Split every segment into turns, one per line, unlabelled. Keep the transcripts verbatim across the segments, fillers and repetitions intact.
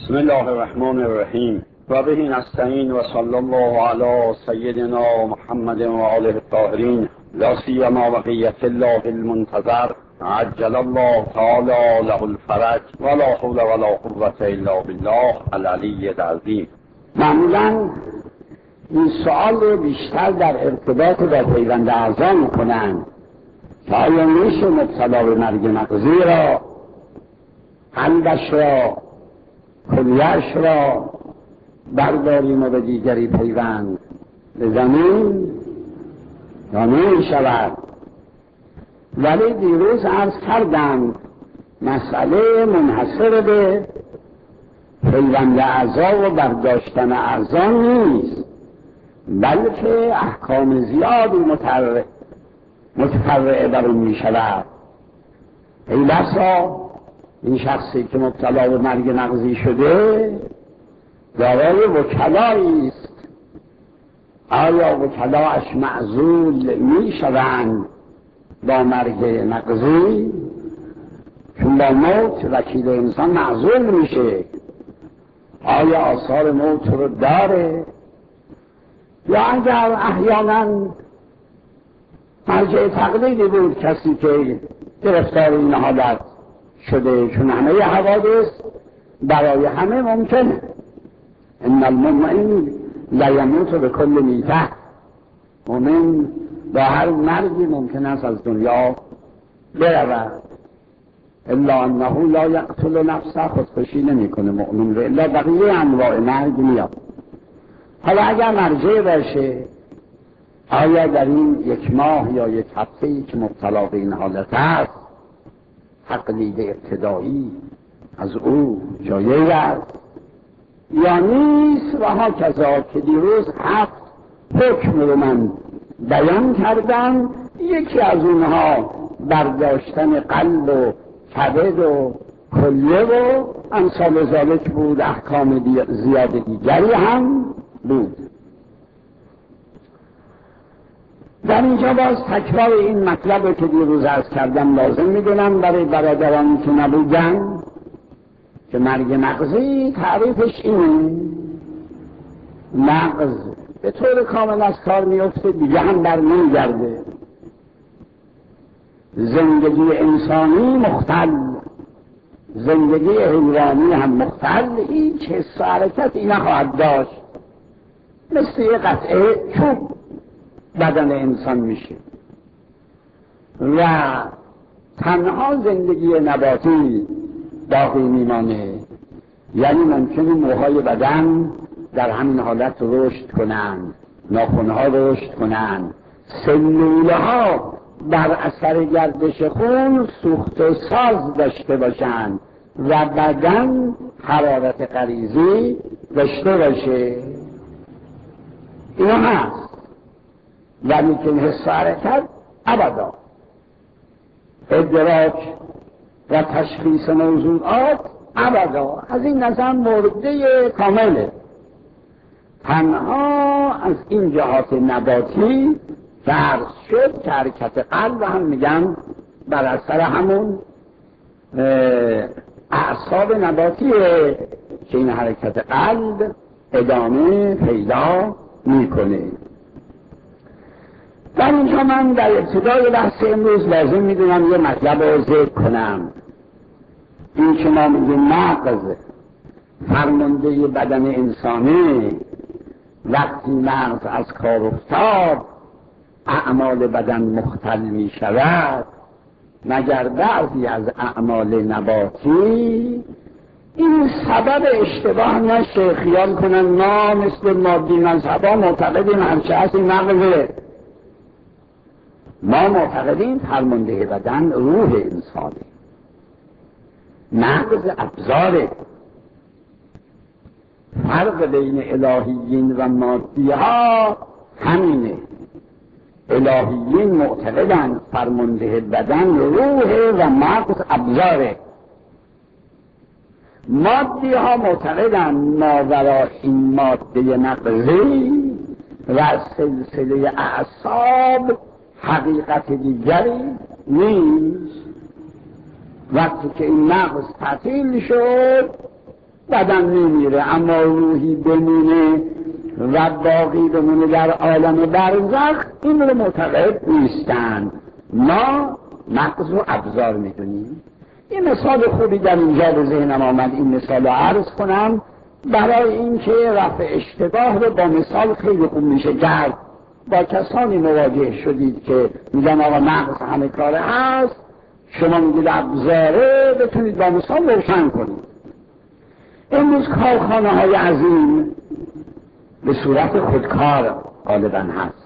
بسم الله الرحمن الرحیم و به نستعین و صلی الله علی سیدنا محمد و آله الطاهرین لا سیما بقیة الله المنتظر عجل الله تعالی له الفرج ولا حول ولا قوة الا بالله العلی العظیم. معمولا این سوال بیشتر در ارتباط با پیوند اعضا میکنند که آیا میشه مبتلا به مرگ مغزی را، قلبش را، کلیه‌اش را برداریم و به دیگری پیوند بزنیم یا نمی شود؟ ولی دیروز عرض کردم مسئله منحصر به پیوند اعضا و برداشتن اعضا نیست، بلکه احکام زیادی متفرع متفرع بر اون می شود. ای بسا این شخصی که مبتلا به مرگ مغزی شده دارای وکلایی است. آیا وکلاش معزول می شوند با مرگ مغزی؟ چون با موت وکیل انسان معزول میشه. آیا آثار موت رو داره؟ یا اگر احیانا مرجع تقلیدی بود کسی که گرفتار این حالت شده، چون همه حوادث برای همه ممکنه. ان المؤمن لیموت بکل میته، مؤمن با هر مرگی ممکن است از دنیا برود. الا انه لا یقتل نفسه، خودکشی نمیکنه مؤمن رو، الا بقیه انواع مرگ میاد. حالا اگر مرجع باشه، آیا در این یک ماه یا یک هفته‌ای که مبتلا به این حالت است تقلید ابتدایی از او جایز است یا نیست؟ و ها کذا که دیروز هفت حکم رو من بیان کردم. یکی از اونها برداشتن قلب و کبد و کلیه و امثال ذالک بود. احکام زیاد دیگری هم بود. در اینجا باز تکرار این مطلب که دیروز عرض کردم لازم میدونم برای برادرانی که نبودن که مرگ مغزی تعریفش اینه: مغز به طور کامل از کار میفته، دیگه هم بر نمیگرده. زندگی انسانی مختل، زندگی حیوانی هم مختل، هیچ حس و حرکتی نخواهد داشت، مثل یه قطعه چوب بدن انسان میشه. و تنها زندگی نباتی باقی میمانه، یعنی ممکنه موهای بدن در همین حالت رشد کنند، ناخنها رشد کنند، سلوله ها بر اثر گردش خون سوخت و ساز داشته باشند و بدن حرارت غریزی داشته باشه. اینا هست، ولی که حس و حرکت ابدا. ادراک و تشخیص موضوعات ابدا. از این نظر مرده کامله. تنها از این جهات نباتی فرض شد که حرکت قلب هم میگن بر اثر همون اعصاب نباتیه که این حرکت قلب ادامه پیدا میکنه. در اینجا من در ابتدای بحث امروز لازم میدونم یه مطلب رو ذکر کنم. این که ما میگیم مغز فرمانده بدن انسانی، وقتی مغز از کار افتاد اعمال بدن مختل می شود، مگر بعضی از اعمال نباتی. این سبب اشتباه نشه، خیال کنن ما مثل مادی مذهبا معتقدیم همچه هست این مغزه. ما معتقدیم فرمانده بدن روح انسانه، مغز ابزاره. فرق بین الهیین و مادی ها همینه. الهیین معتقدن فرمانده بدن روح و مغز ابزاره. مادی ها معتقدن ماورا این ماده مغزی و سلسله اعصاب حقیقت دیگری نیست. وقتی که این مغز تعطیل شد
بدن میمیره اما روحی بمونه و باقی بمونه در عالم برزخ، این رو معتقد نیستند. ما مغز و ابزار میدونیم. این مثال خوبی در اینجا به ذهنم آمد، این مثال رو عرض کنم برای اینکه رفع اشتباه رو با مثال خیلی خوب میشه کرد. با کسانی مواجه شدید که میگن آقا مغز همه کاره هست، شما میگید ابزاره، بتونید با مثال روشن کنید. امروز کارخانه های عظیم به صورت خودکار غالبا هست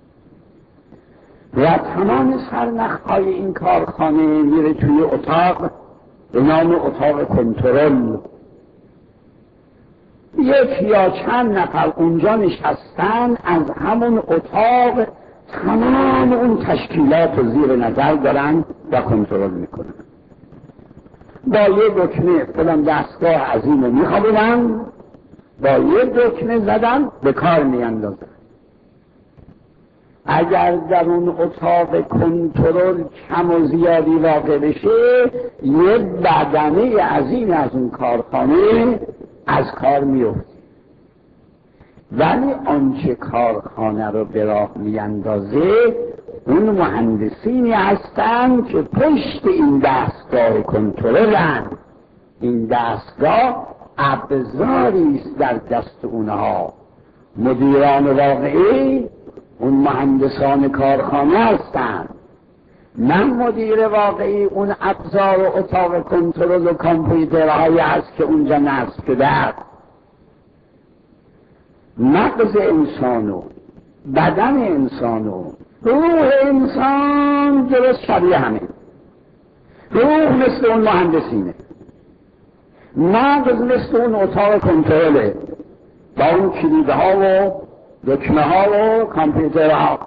و تمام سرنخهای این کارخانه میره توی اتاق به نام اتاق کنترل. یک یا چند نفر اونجا نشستن، از همون اتاق تمام اون تشکیلات رو زیر نظر دارن و کنترل میکنن. با یه دکمه فلان دستگاه عظیم رو میخوابونن، با یه دکمه زدن به کار میاندازن. اگر در اون اتاق کنترل کم و زیادی واقع بشه، یه بدنه عظیم از اون کارخانه از کار میفته. ولی آنچه کارخانه رو به راه میاندازه اون مهندسینی هستند که پشت این دستگاه کنترلن. این دستگاه ابزاری است در دست اونها. مدیران واقعی اون مهندسان کارخانه هستند. من مدیر واقعی اون ابزار و اتاق کنترل و کامپیوترهایی هست که اونجا نصب شده است. مغز انسانو، بدن انسانو، روح انسان درست شبیه همه. روح مثل اون مهندسینه، مغز مثل اون اتاق کنترله با اون کلیدها و دکمه ها و کامپیوترها.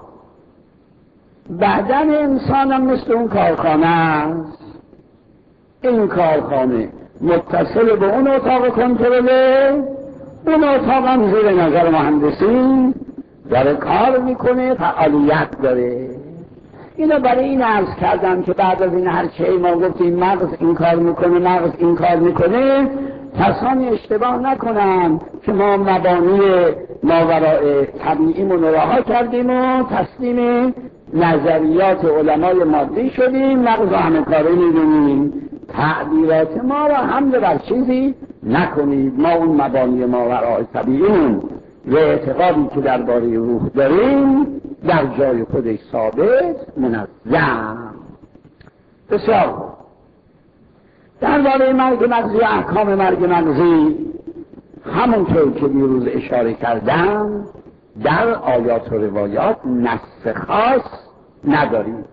بدن انسان هم مثل اون کارخانه است. این کارخانه متصل به اون اتاق کنترله، اون اتاق هم زیر نظر مهندسین داره کار میکنه، فعالیت داره. اینو برای این عرض کردم که بعد از این هر چه ما گفتیم مغز این کار میکنه، مغز این کار میکنه، کسانی اشتباه نکنن که ما مبانی ماوراء طبیعیمون رو رها کردیم و تسلیم نظریات علمای مادی شدیم، مغز همه کاره میدونیم. تعبیرات ما را حمله بر چیزی نکنید. ما اون مبانی ماوراء طبیعیمون و اعتقادی که درباره روح داریم در جای خودش ثابت منظم. بسیار درباره مرگ مغزی و احکام مرگ مغزی همونطور که دیروز اشاره کردم در آیات و روایات نص خاص نداریم.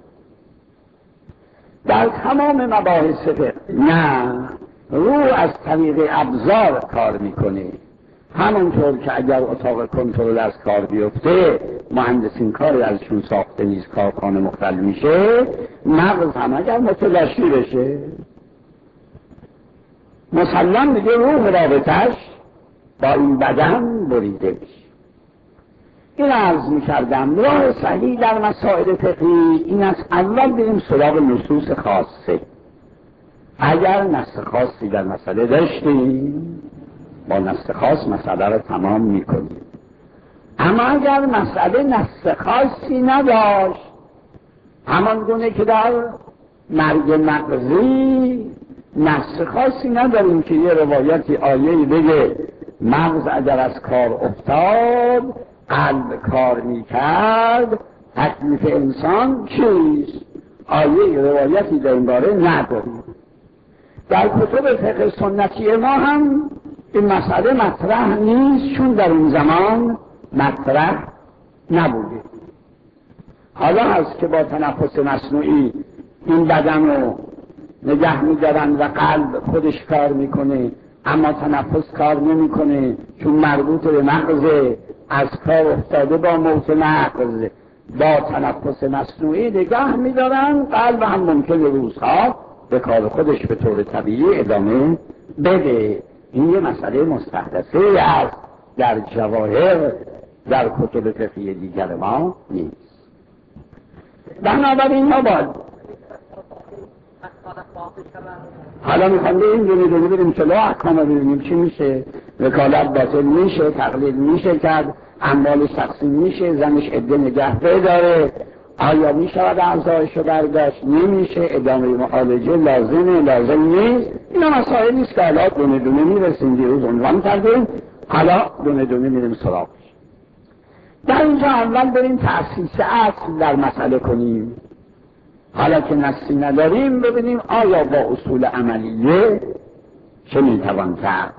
در تمام مباحث فقه نه، روح از طریق ابزار کار میکنه. همونطور که اگر اتاق کنترل از کار بیفته مهندسین کاری ازشون ساخته نیست، کارخانه مختل میشه، مغز هم اگر متلاشی بشه مسلم دیگه روح رابطش با این بدن بریده میشه. این عرض میکردم راه صحیح در مسائل فقهی این است اول بریم سراغ نصوص خاصه. اگر نص خاصی در مسئله داشتیم با نص خاص مسئله رو تمام میکنیم. اما اگر مسئله نص خاصی نداشت، همان گونه که در مرگ مغزی نص خاصی نداریم که یه روایتی آیه‌ای بگه مغز اگر از کار افتاد قلب کار میکرد، تکلیف انسان چیست؟ آیه روایتی در این باره نداریم. در کتب فقه سنتی ما هم این مسئله مطرح نیست، چون در اون زمان مطرح نبوده. حالا هست که با تنفس مصنوعی این بدن رو نگه می‌دارن و قلب خودش کار میکنه، اما تنفس کار نمیکنه چون مربوط به مغز، از کار افتاده با موت مغز. با تنفس مصنوعی نگه می‌دارن، قلب هم ممکنه روزها به کار خودش به طور طبیعی ادامه بده. این یه مسئله مستحدثه است، در جواهر در کتب فقهی دیگر ما نیست. بنابراین ما باید حالا میخوام به این دونه دونه بریم چلو احکام ببینیم چی میشه. وکالت باطل میشه، تقلید میشه کرد، اموالش تقسیم میشه، زنش عده نگه داره، آیا میشود اعضایشو برداشت، نمیشه، ادامه معالجه لازمه لازم نیست. اینا مسائل نیست که حالا دونه دونه میرسیم، دیروز عنوان کردیم، حالا دونه دونه میریم سراغش. در اینجا اول بریم تأسیس اصل در مسئله کنیم. حالا که نصی نداریم ببینیم آیا با اصول عملیه چه میتوان کرد.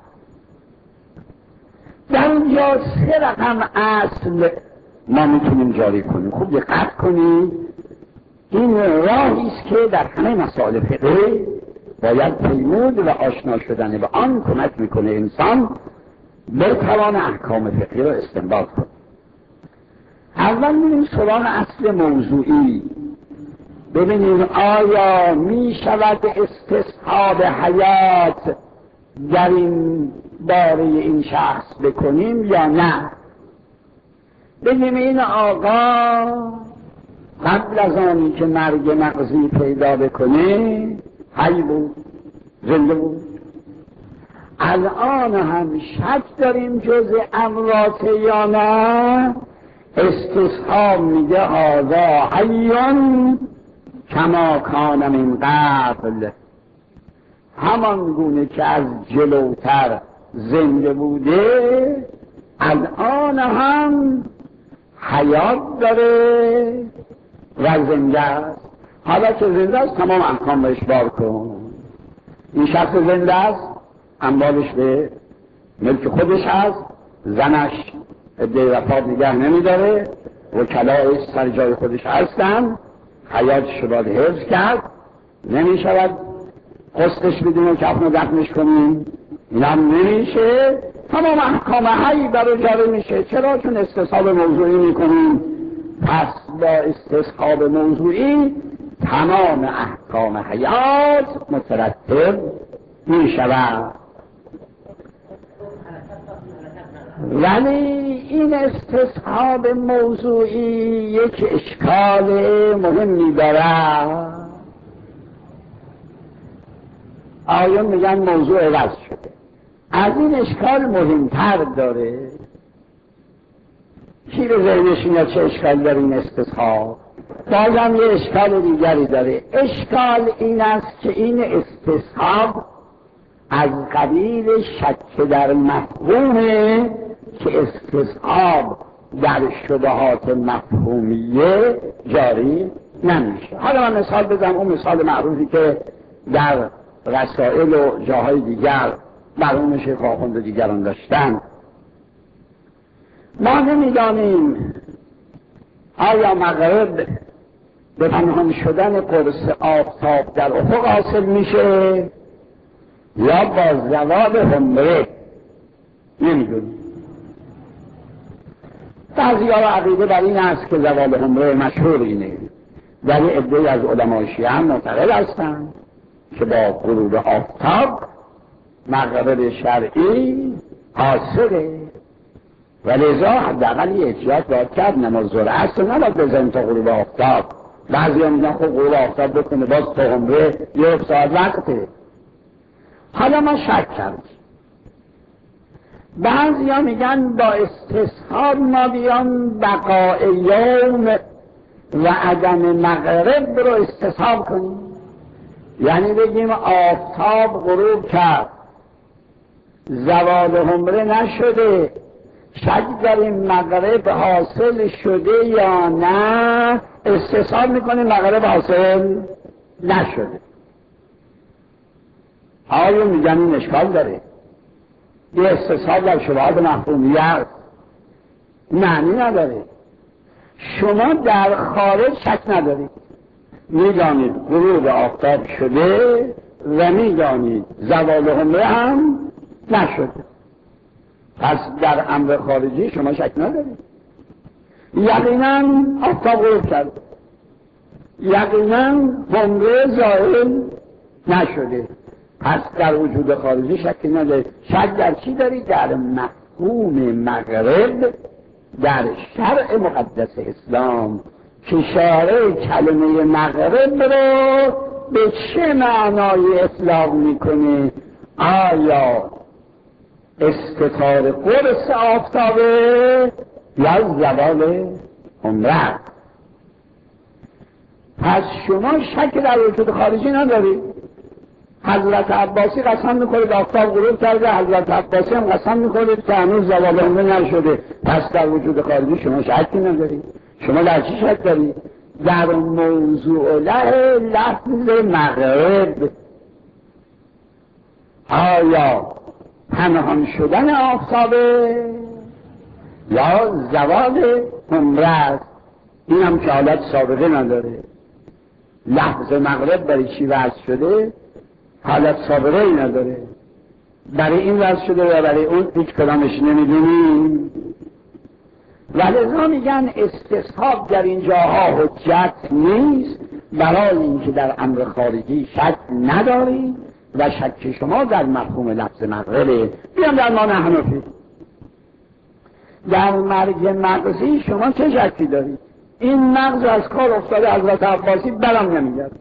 در اینجا سه رقم اصل ما میتونیم جاری کنیم. خوب دقت کنید، این راهی است که در همه مسائل فقهی باید پیمود و آشنا شدن به آن کمک میکنه انسان بتوان احکام فقهی را استنباط کنه. اول میریم سراغ اصل موضوعی، ببینیم آیا می شود استصحاب حیات در این باره این شخص بکنیم یا نه. بگیم این آقا قبل از آنی که مرگ مغزی پیدا بکنه حی بود، زنده بود. الان هم شک داریم جز اموات یا نه. استصحاب میگه هذا حیون کما کان من قبل، همان گونه که از جلوتر زنده بوده الان هم حیات داره و زنده است. حالا که زنده است تمام احکام بهش بار کن. این شخص زنده است، اموالش به ملک خودش هست، زنش عده وفات نگه نمیداره، وکلایش سر جای خودش هستن، حیاتش رو باید حفظ کرد، نمیشود قسطش بدیم و کفن و دفنش کنیم، این هم نمیشه. تمام احکام حی برای جاری میشه. چرا؟ چون استصحاب موضوعی میکنیم. پس با استصحاب موضوعی تمام احکام حیات مترتب میشود. ولی این استصحاب موضوعی یک اشکال مهمی دارد. آیون میگن موضوع عوض شده. از این اشکال مهمتر داره. کی به ذهنش میاد چه اشکال داره این استصحاب؟ بازم یه اشکال دیگری داره. اشکال این است که این استصحاب از قبیل شک در مفهومه که استصحاب در شبهات مفهومیه جاری نمیشه. حالا من مثال بزنم، اون مثال معروفی که در رسائل و جاهای دیگر مرحوم شیخ آخوند و دیگران داشتن. ما نمیدانیم آیا مغرب به پنهان شدن قرص آفتاب در افق حاصل میشه یا با زوال حمره، نمیدونیم. بعضی ها عقیده بر این است که زوال حمره مشهور اینه، ولی عده‌ای از علمای شیعه هم معتقد هستند که با غروب آفتاب مغرب شرعی حاصله و لذا حداقل یه احتیاط باید کرد. نماز ظهر عصر نباید بزنیم تا غروب آفتاب. بعضی ها میگن خب غروب آفتاب بکنه باز تا عمره یک ساعت وقته. حالا ما شک کردیم. بعضی ها میگن با استصحاب ما بیان بقاء یوم و عدم مغرب رو استصحاب کنیم. یعنی بگیم آفتاب غروب کرد، زوال حمره نشده، شک داریم مغرب حاصل شده یا نه، استصحاب میکنیم مغرب حاصل نشده. آیا میگن این اشکال داره؟ یه استصحاب در شبهات مفهومیه معنی نداره. شما در خارج شک ندارید، میدانید غروب آفتاب شده و میدانید زوال حمره هم نشده، پس در امر خارجی شما شک ندارید. یقینا آفتاب غروب کرد، یقینا حمره زائل نشده، پس در وجود خارجی شک ندارید. شک در چی دارید؟ در مفهوم مغرب در شرع مقدس اسلام که شارع کلمه مغرب رو به چه معنای اطلاق میکنه؟ آیا استتار قرص آفتابه یا زوال عمره؟ پس شما شک در وجود خارجی ندارید. حضرت عباسی قسم میکنه آفتاب غروب کرده، حضرت عباسی هم قسم میکنه که هنوز زوال عمره نشده. پس در وجود خارجی شما شکی ندارید. شما در چی شک دارید؟ در موضوع له لفظ مغرب. آیا پنهان شدن آفتابه یا زوال عمره است؟ این هم که حالت سابقه نداره. لفظ مغرب برای چی وضع شده؟ حالت سابقه ای نداره. برای این وضع شده و برای اون هیچ کدامش نمیدونیم. ولذا میگن استصحاب در این جاها حجت نیست، برای اینکه در امر خارجی شک نداری و شک شما در مفهوم لفظ مغربه. بیام در ما حنفی، در مرگ مغزی شما چه شکی دارید؟ این مغز از کار افتاده حضرت عباسی برام نمیگرده،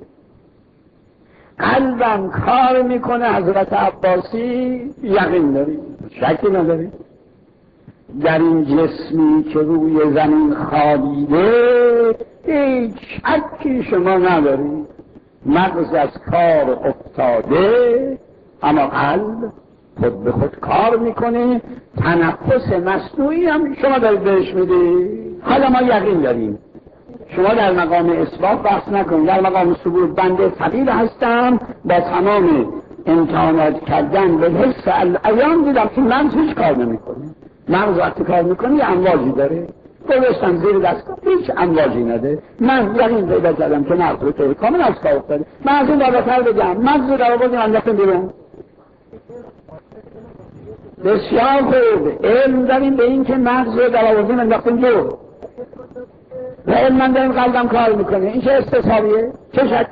قلبم کار میکنه حضرت عباسی یقین دارید، شکی ندارید. در این جسمی که روی زمین خوابیده هیچ شکی شما ندارید. مغز از کار افتاده اما قلب خود به خود کار میکنه. تنفس مصنوعی هم شما دارید بهش میدید. حالا ما یقین داریم. شما در مقام اثبات بحث نکنید. در مقام ثبوت بنده فقیر هستم، با تمام امتحانات کردن به حس العیان دیدم که مغز هیچ کار نمیکنه. مغز وقتی کار میکنه یه امواجی داره، گذاشتم زیر دستگاه هیچ امواجی نده. من یقین پیدا کردم که مغز رو طور کامل از کار افتاده. من از این بالاتر بگم مغز رو در آوردیم انداختیم بیرون. بسیار خوب، علم داریم به این که مغز رو در آوردیم انداختیم دور و علم داریم قلبم کار میکنه. این چه استصحابیه؟ چه شکلی؟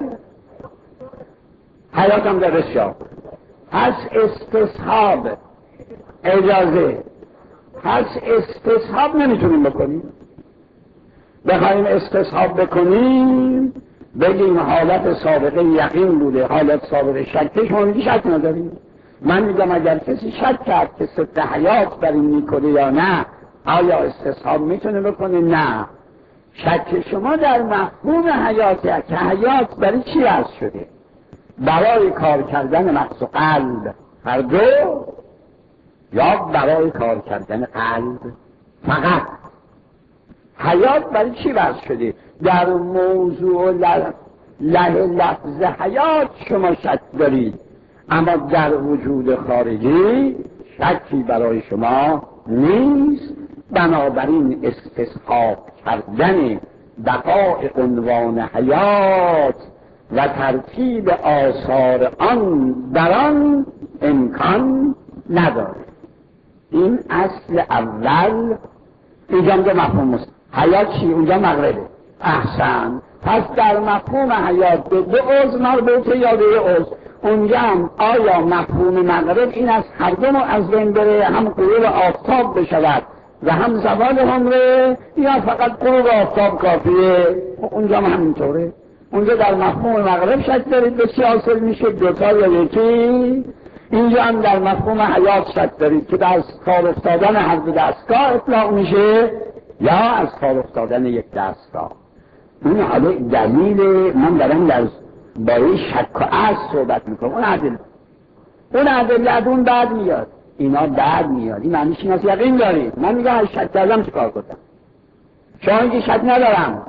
حیاتم در بسیار پس استصحاب اجازه پس استصحاب نمیتونیم بکنیم. بخوایم استصحاب بکنیم بگیم حالت سابقه یقین بوده، حالت سابقه شک، شما میگی شک نداریم. من میگم اگر کسی شک کرد که ست حیات بر این میکنه یا نه، آیا استصحاب میتونه بکنه؟ نه. شک شما در مفهوم حیاته که حیات برای چی وضع شده؟ برای کار کردن مغز و قلب هر دو، یا برای کار کردن قلب فقط؟ حیات برای چی وضع شده؟ در موضوع له لفظ حیات شما شک دارید، اما در وجود خارجی شکی برای شما نیست. بنابراین استصحاب کردن بقای عنوان حیات و ترتیب آثار آن در آن امکان نداره. این اصل اول. اینجا هم مفهوم است. حیات چی؟ اونجا مغربه. احسن. پس در مفهوم حیات به دو عضو مربوطه یا به یه عضو؟ اونجا هم آیا مفهوم مغرب این از هر دو از بین بره، هم غروب آفتاب بشود و هم زوال عمره، یا فقط غروب آفتاب کافیه؟ اونجا هم همینطوره. اونجا در مفهوم مغرب شک دارید به چی حاصل میشه؟ دوتا یا یکی. اینجا هم در مفهوم حیات شک دارید که از کار افتادن هر دو دستگاه اطلاق میشه یا از کار افتادن یک دستگاه. این حالا دلیل من دارم در باره شک و عصر صحبت میکنم. اون عدل اون عدل اون بعد میاد، اینا بعد میاد. این معنیش این هست یقین دارید. من میگم از شک کردم چه کار کنم؟ شما میگی شک ندارم.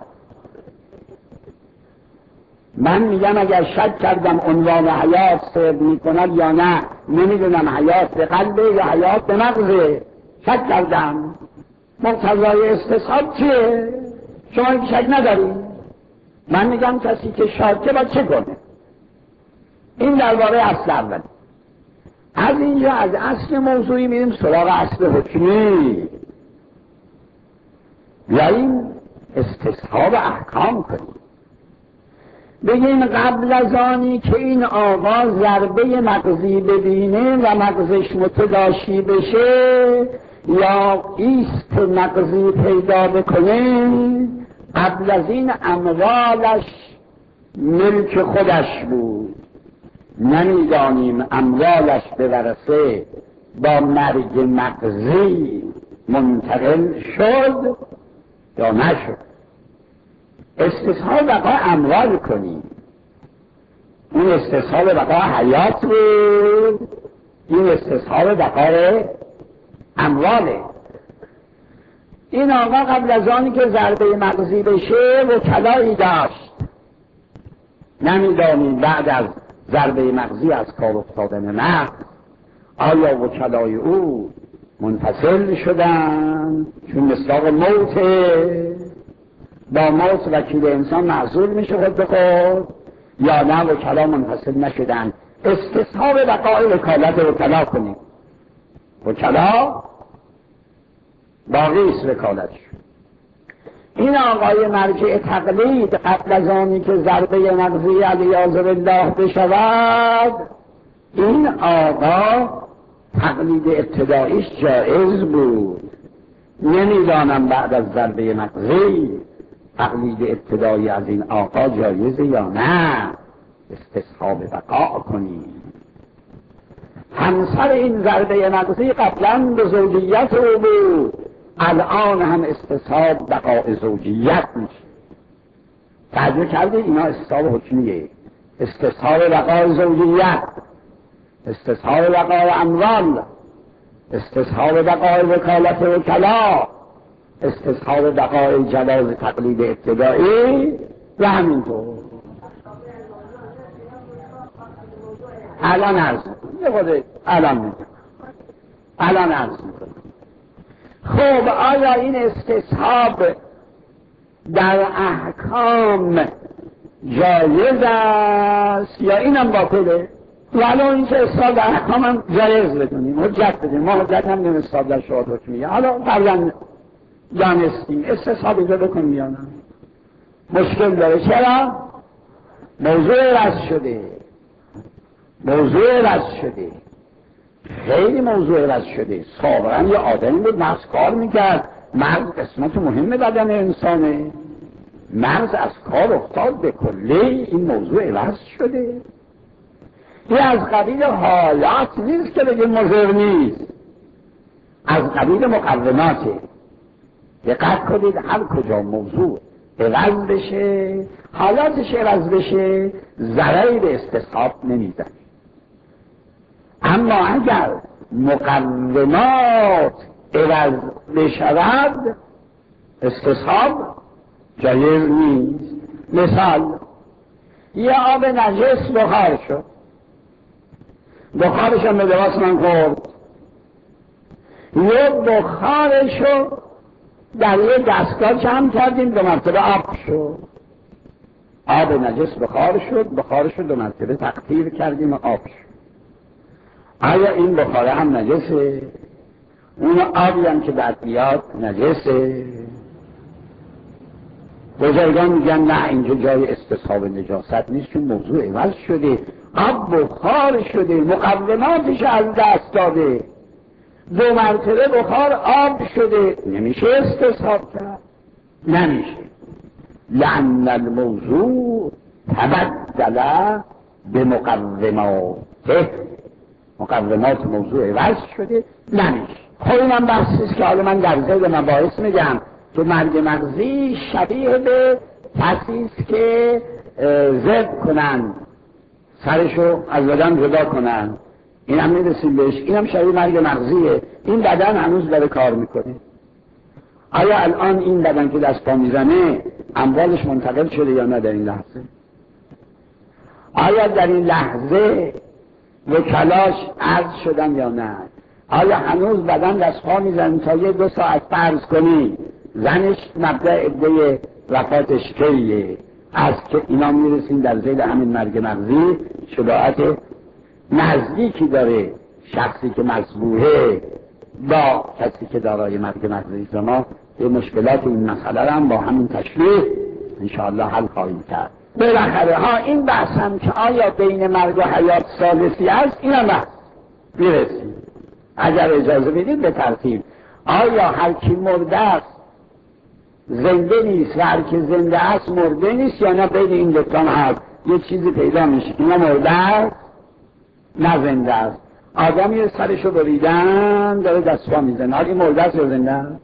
من میگم اگر شک کردم عنوان حیات سرد میکند یا نه، نمیدونم حیات به قلبه یا حیات به مغزه. شک کردم. مقتضای استصحاب چیه؟ شما میگی شک ندارید. من میگم کسی که شاکه باید چه کنه؟ این درباره اصل اول. از اینجا از اصل موضوعی میریم سراغ اصل حکمی. یا این استصحاب احکام کنیم. بگیم قبل از آنی که این آقا ضربه مغزی ببینه و مغزش متلاشی بشه یا ایست مغزی پیدا بکنه، قبل از این اموالش ملک خودش بود، نمیدانیم اموالش به ورثه با مرگ مغزی منتقل شد یا نشد. استصحاب بقا اموال کنیم، اون استصحاب بقا حیات بود، این استصحاب بقا امواله. این آقا قبل از آنی که ضربه مغزی بشه وکلایی داشت، نمیدانیم بعد از ضربه مغزی از کار افتادن مغز آیا وکلای او منفصل شدن چون مصداق موت، با موت وکیل انسان معزول میشه خود به خود، یا نه وکلا منفصل نشدن. استصحاب بقای وکالت وکلا کنیم، وکلا باقی است وکالتش. این آقای مرجع تقلید قبل از آنی که ضربه مغزی علیاذ بالله بشود، این آقا تقلید ابتداییش جایز بود. نمیدانم بعد از ضربه مغزی تقلید ابتدایی از این آقا جایزه یا نه. استصحاب بقا کنیم. همسر این ضربه مغزی قبلا به زوجیت او بود، الان هم استصحاب بقاء زوجیت میشه. توجه کردید؟ اینا استصحاب حکمیه، استصحاب بقاء زوجیت، استصحاب بقاء اموال، استصحاب بقاء وکالت وکلا، استصحاب بقاء جواز تقلید ابتدایی و همینطور. الان عرض یه خود الان میگم الان عرض میکنم. خب آیا این استصحاب در احکام جایز است یا اینم باطله؟ ولو این که استصحاب در احکام هم جایز بدونیم، حجت بدیم، ما حجت هم نیم استصحاب در شهاد حکمیه. حالا فرضاً دانستیم استصحاب اینجا بکنیم یا نه، مشکل داره. چرا؟ موضوع رد شده، موضوع رد شده، خیلی موضوع رد شده. سابقا یه آدمی بود مغز کار میکرد، مغز قسمت مهم بدن انسانه، مغز از کار افتاد به کلی، این موضوع رد شده. این از قبیل حالات نیست که بگیم مضر نیست، از قبیل مقوماته. دقت کنید هر کجا موضوع عوض بشه، حالاتش عوض بشه، ضرری به استصحاب نمیزنه. اما اگر مقومات عوض بشود استصحاب جایز نیست. مثال یه آب نجس بخار شد، بخارش هم به لباس من خورد، یه بخارشو در یه دستگاه جمع کردیم، دو مرتبه آب شد، آب نجس بخار شد، بخارشو دو مرتبه تقطیر کردیم و آب شد. آیا این بخاره هم نجسه؟ اون آبی هم که بعد بیاد نجسه؟ بزرگان میگن نه اینجا جای استصحاب نجاست نیست، چون موضوع عوض شده، آب بخار شده، مقوماتش از دست داده، دو مرتبه بخار آب شده، نمیشه استصحاب کرد، نمیشه. لأن الموضوع تبدل به مقوماته، مقومات موضوع عوض شده، نمیشه. خب اینم بحثیست که حالا من در ذیل مباحث میگم که مرگ مغزی شبیه به کسیست که ذبح کنن، سرشو از بدن جدا کنن، این هم میرسیم بهش، این هم شبیه مرگ مغزیه. این بدن هنوز داره کار میکنه. آیا الان این بدن که دست پا میزنه اموالش منتقل شده یا نه در این لحظه؟ آیا در این لحظه وکلاش عرض شدن یا نه؟ آیا هنوز بدن دست پا میزنه تا یه دو ساعت فرض کنی زنش مبدأ عده وفاتش کیه؟ از که اینا میرسیم در ذیل همین مرگ مغزی. شباهت نزدیکی داره شخصی که مصبوحه با کسی که دارای مرگ مغزی. ما به مشکلات این مسئله هم با همین تشریح انشاءالله حل خواهیم کرد. بالاخره ها این بحث هم که آیا بین مرگ و حیات ثالثی است، این هم بحث میرسیم اگر اجازه بدید به ترتیب. آیا هر کی مرده است زنده نیست و هر که زنده است مرده نیست، یا نه بین این دوتا هست یه چیزی پیدا میشه، اینا مرده است نه زنده است. آدمی سرشو بریدن داره دستپا میزنه، حالی مرده است یا زنده است؟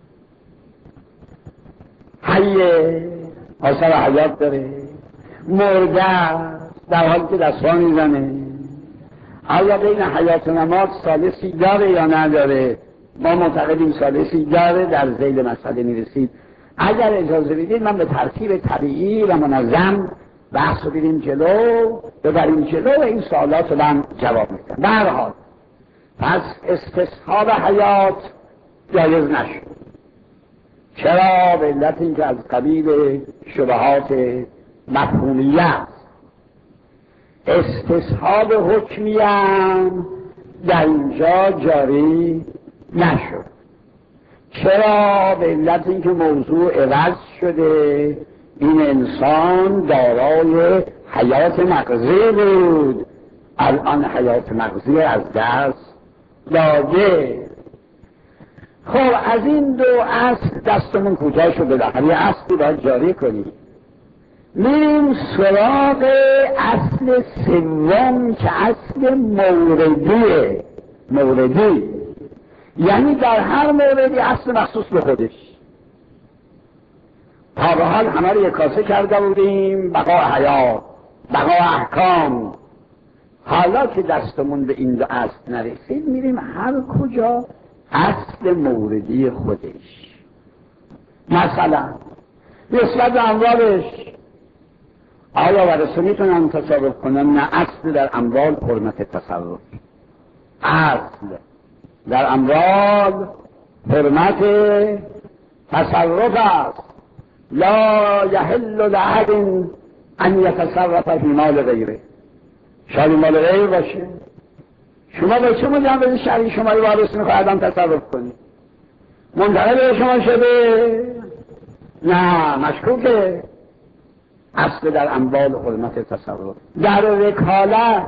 حیه، آثار حیات داره. مرده است در حالی که دستپا میزنه. آیا بین حیات و ممات ثالثی داره یا نداره؟ ما معتقدیم ثالثی داره، در ذیل مسئله میرسید. اگر اجازه بدید من به ترتیب طبیعی و منظم بحث رو بریم جلو، ببریم جلو و این سوالات رو من جواب میدم. به هر حال پس استصحاب حیات جایز نشد. چرا؟ به علت اینکه از قبیل شبهات مفهومیه است. استصحاب حکمی هم در اینجا جاری نشد. چرا؟ به علت اینکه موضوع عوض شده، این انسان دارای حیات مغزی بود، الان حیات مغزی از دست داده. خب از این دو اصل دستمون کوتاه شده، بالاخره یه اصلی باید جاری کنیم. میریم سراغ اصل سوم که اصل موردیه. موردی یعنی در هر موردی اصل مخصوص به خودش. تا به حال همه رو یک کاسه کرده بودیم، بقا حیات، بقا احکام. حالا که دستمون به این دو اصل نرسید، میریم هر کجا اصل موردی خودش. مثلا نسبت به اموالش، آیا ورثه میتونن تصرف کنن؟ نه، اصل در اموال حرمت تصرف. اصل در اموال حرمت تصرف است. لا یحل لأحد ان یتصرف فی مال غیره. شاید مال غیر باشه، شما به چه مجوز شرعی شما رو وارث میخواهدم تصرف کنید؟ منتقل به شما شده؟ نه، مشکوکه. اصل در اموال حرمت تصرف. در وکالت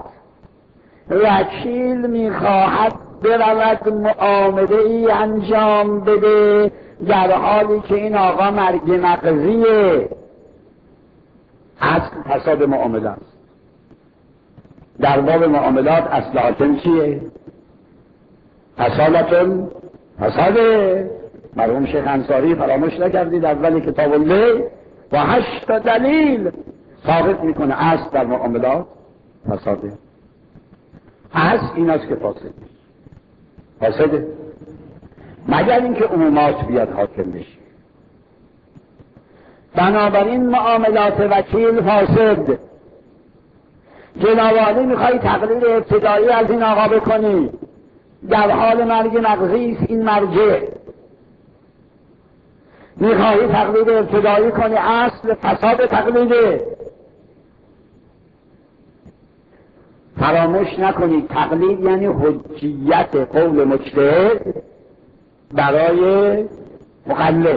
وکیل میخواهد برود معامله ای انجام بده در حالی که این آقا مرگ مغزیه، اصل فساد معامله است. در باب معاملات اصل حاکم چیه؟ فسادتون فساده. مرحوم شیخ انصاری فراموش نکردید اول کتاب اللیل و هشت دلیل ثابت میکنه اصل در معاملات فساده. اصل این است که فاسده فاسده مگر اینکه عمومات بیاد حاکم بشه. بنابراین معاملات وکیل فاسد. جنابعالی میخوایی تقلید ابتدایی از این آقا بکنی، در حال مرگ مغزی است این مرجع. میخواهی تقلید ابتدایی کنی، اصل فساد تقلیده. فراموش نکنید تقلید یعنی حجیت قول مجتهد برای مقلد.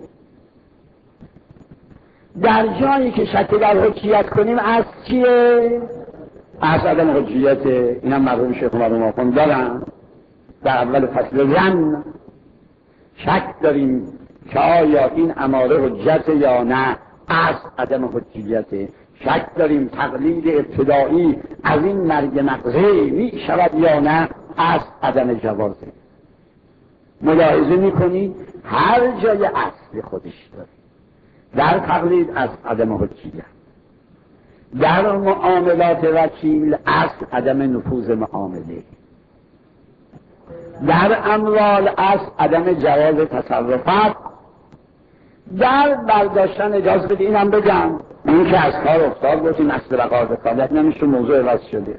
در جایی که شک در حجیت کنیم اصل چیه؟ اصل عدم حجیت. اینم مرحوم شیخ مرحوم آخوند دارن در اول فصل زن. شک داریم که آیا این اماره حجت یا نه، اصل عدم حجیت. شک داریم تقلید ابتدایی از این مرگ مغزی می شود یا نه، اصل عدم جوازه. ملاحظه میکنی هر جای اصل خودش داره. در تقلید از عدم حجیت، در معاملات وکیل اصل عدم نفوذ معامله، در اموال اصل عدم جواز تصرفات، در برداشتن اجازه بدید اینم بگم این که از کار افتاد گفتیم اصل بقا وکالت نمیشه، موضوع عوض شده.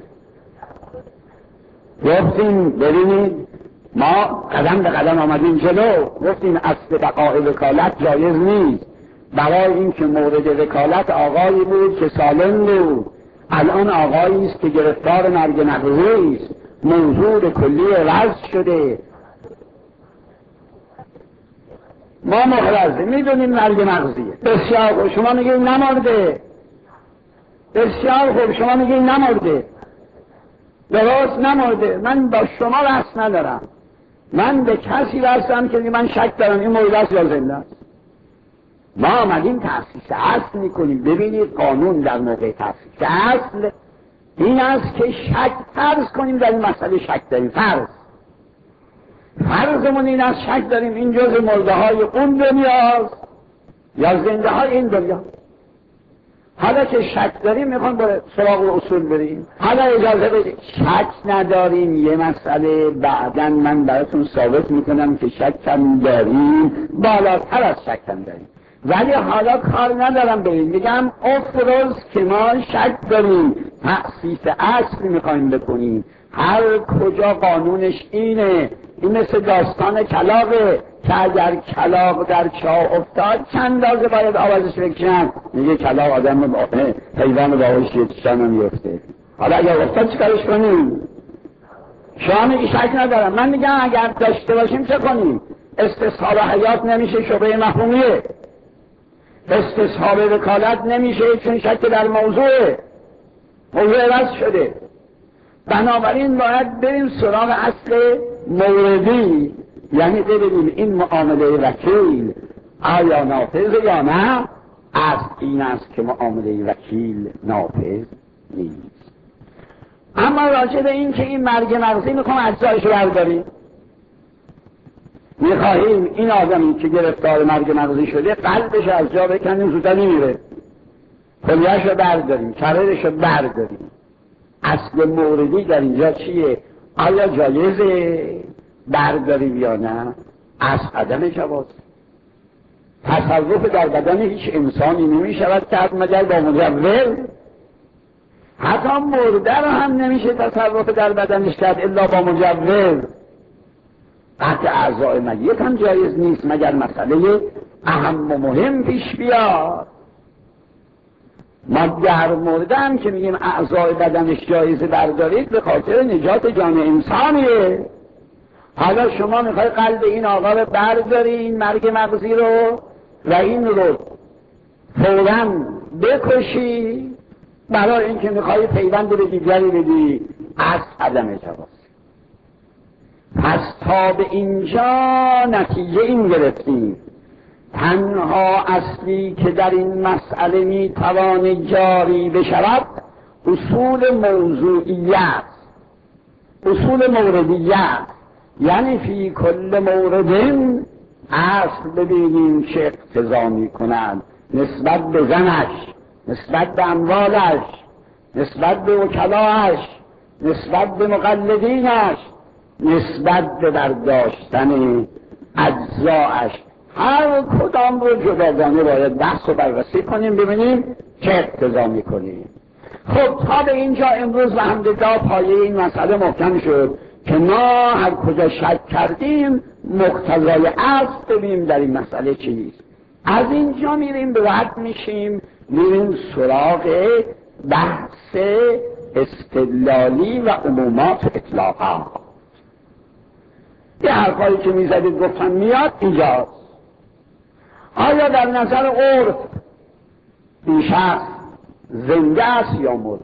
گفتیم ببینید ما قدم به قدم آمدیم جلو، گفتیم اصل بقا وکالت جایز نیست برای اینکه مورد وکالت آقایی بود که سالم بود، الان آقایی است که گرفتار مرگ مغزی است، موضوع کلی عوض شده. ما مخلصه میدونیم مرگ مغزیه. بسیار خوب، شما میگید نمرده. بسیار خوب، شما میگید نمرده. درست نمرده. من با شما بحث ندارم، من به کسی بحثم که من شک دارم این مرده است یا زنده است. ما آمدیم تأسیس اصل میکنیم. ببینید قانون در موقع تأسیس اصل این است که شک فرض کنیم در این مسئله شک داریم. فرض فرضمون این است شک داریم این جزء مرده های اون دنیاست یا زنده های این دنیا. حالا که شک داریم میخوام با سراغ اصول بریم. حالا اجازه بدید شک نداریم یه مسئله بعداً من براتون ثابت میکنم که شک هم داریم، بالاتر از شک هم داریم. ولی حالا کار ندارم بریم میگم افروز که ما شک داریم تأسیس اصل میخوایم بکنیم. هر کجا قانونش اینه. این مثل داستان کلاغه که اگر کلاغ در چاه افتاد چند لازه باید آوازش بکشن. میگه کلاغ آدم باقه حیوان باهوش یه چشم میفته. حالا اگر افتاد چیکارش کنیم؟ شما میگی شک ندارم. من میگم اگر داشته باشیم چه کنیم؟ استصحاب حیات نمیشه، شبهه مفهومیه. استصحاب وکالت نمیشه چون شک در موضوعه، موضوع عوض شده. بنابراین باید بریم سراغ اصل موردی، یعنی ببینیم این معامله وکیل آیا نافذ یا نه. از این است که معامله وکیل نافذ نیست. اما راجع به این که این مرگ مغزی میخوام اجزایشو برداریم، میخواهیم این آدمی که گرفتار مرگ مغزی شده قلبش از جا بکنیم زودتر نمیره، کلیه‌شو برداریم، کره‌شو برداریم. اصل موردی در اینجا چیه؟ آیا جایزه برداریم یا نه؟ از عدم جواز. تصرف در بدن هیچ انسانی نمی شود کرد مگر با مجوز. حتی مرده رو هم نمیشه تصرف در بدنش کرد الا با مجوز. قطع اعضای میت هم جایز نیست مگر مسئله اهم و مهم پیش بیاد. ما در مورد هم که میگیم اعضای بدنش جایزه بردارید به خاطر نجات جان انسانیه. حالا شما میخوای قلب این آقا رو برداری، این مرگ مغزی رو، و این رو فوراً بکشی برای اینکه میخوای پیوند به دیگری بدی، از عدم جواز. پس تا به اینجا نتیجه این گرفتیم تنها اصلی که در این مسئله میتوان جاری بشود اصول موضوعیت، اصول موردیت، یعنی فی کل مورد اصل ببینیم چه اقتضا میکنند نسبت به زنش، نسبت به اموالش، نسبت به وکلاش، نسبت به مقلدینش، نسبت به برداشتن اجزاش. هر کدام رو جداگانه باید بحث و بررسی کنیم ببینیم چه اقتضا میکنیم. خب تا به اینجا امروز و همدیگه پایه این مسئله محکم شد که ما هر کجا شک کردیم مقتضای اصل ببینیم در این مسئله چیست. از اینجا میریم به رد میشیم، میریم سراغ بحث استدلالی و عمومات اطلاقات. یه حرفایی که میزدید گفتم میاد اینجاست. آیا در نظر عرف این شخص زنده است یا مرده؟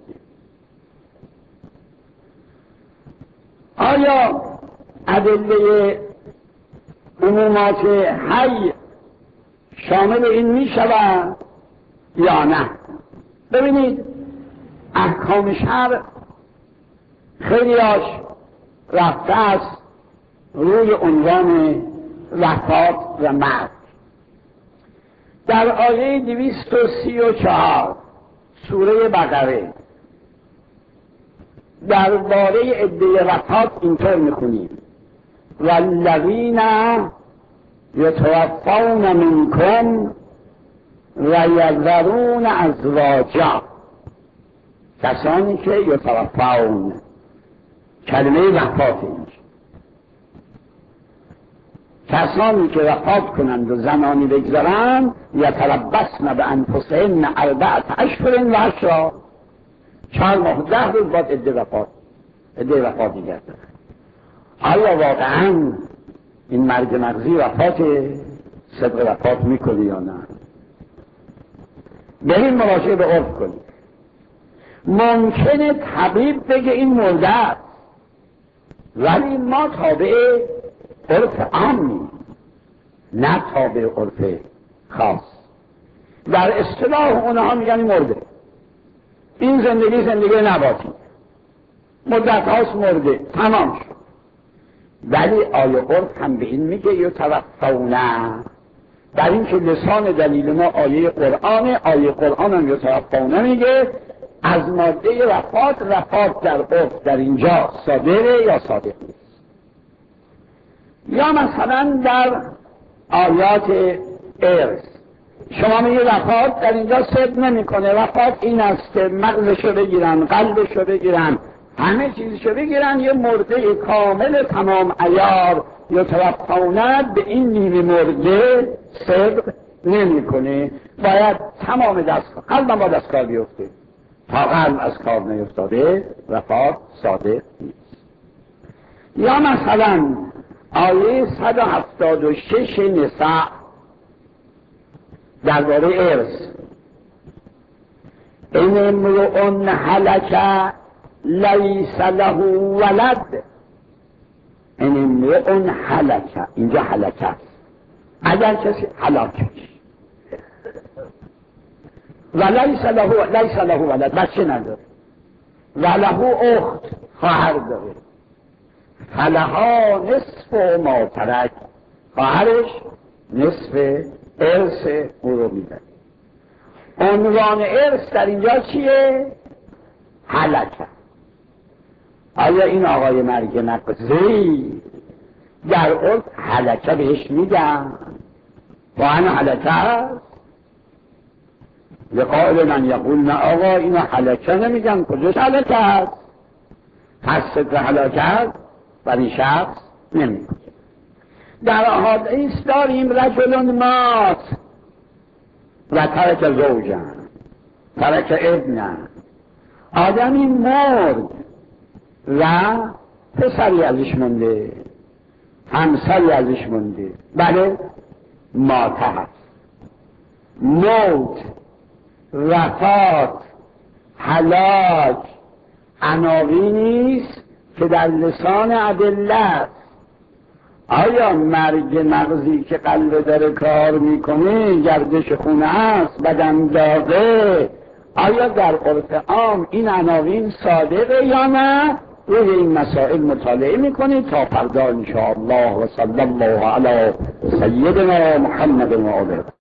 آیا ادله عمومات حی شامل این می شود یا نه؟ ببینید احکام شرع خیلیاش رفته است روی عنوان وفات و مرگ. در آیه دویست و سی و چهار سوره بقره درباره عده وفات اینطور میخونیم والذین یتوفون منکم و یذرون ازواجا، کسانی که یتوفون، کلمه وفات اینجا، کسانی که وفات کنند و زنانی بگذارند یتربصن بانفسهن اربعة اشهر و عشرا، چهار ماه ده روز بعد عده وفات عده وفات میگردند. آیا واقعا این مرگ مغزی وفات صدق وفات میکنه یا نه؟ بریم مراجعه به عرف کنیم. ممکنه طبیب بگه این مرده است، ولی ما تابع عرف عامی نه تابع عرف خاص. در اصطلاح اونها میگن مرده، این زندگی زندگی نباتی، مدت هاست مرده، تمام شد. ولی آیه عرف هم به این میگه یتوفونه، در این که لسان دلیل ما آیه قرآن، آیه قرآن هم یتوفونه میگه از ماده وفات. وفات در عرف در اینجا صادره یا صادق نیست. یا مثلا در آیات ارث شما میگه وفات در اینجا صدق نمیکنه، وفات این است که مغزشو بگیرن، قلبشو بگیرن، همه چیزشو بگیرن، یه مرده کامل تمام عیار یتوفونه به این نیمه مرده صدق نمیکنه. باید تمام دست قلبم با دست کار بیفته، تا قلب از کار نیفتاده وفات صادق نیست. یا مثلا آیه صد و هفتاد و شش نساء درباره ارث، این امرؤ هلک لیس له ولد، این امرؤ هلک، اینجا هلک است، اگر کسی هلاک و لیس له لیس له ولد، بچه نداره، و له اخت، خواهر داره، فلها نصف ما ترک، خواهرش نصف ارث او رو میده. عنوان ارث در اینجا چیه؟ هلکه. آیا این آقای مرگ نقضی در عرف هلکه بهش میگن؟ وانا هلکه است؟ لقائل من یقول نه آقا اینو هلکه نمیگن، کجاش هلکه است؟ پس صدق هلکه است و این شخص نمیگن. در حدیث داریم رجل مات و ترک زوجن ترک ابنن، آدمی مرد و پسری ازش مونده، همسری ازش مونده، بله ماته هست. موت، وفات، هلاک عناوینی است که در لسان ادله است. آیا مرگ مغزی که قلب داره کار میکنه، گردش خونه است، بدن داده، آیا در عرف عام این عناوین صادقه یا نه؟ روی این مسائل مطالعه میکنید تا فردا انشاءالله. و صلی الله علی سیدنا محمد و آله.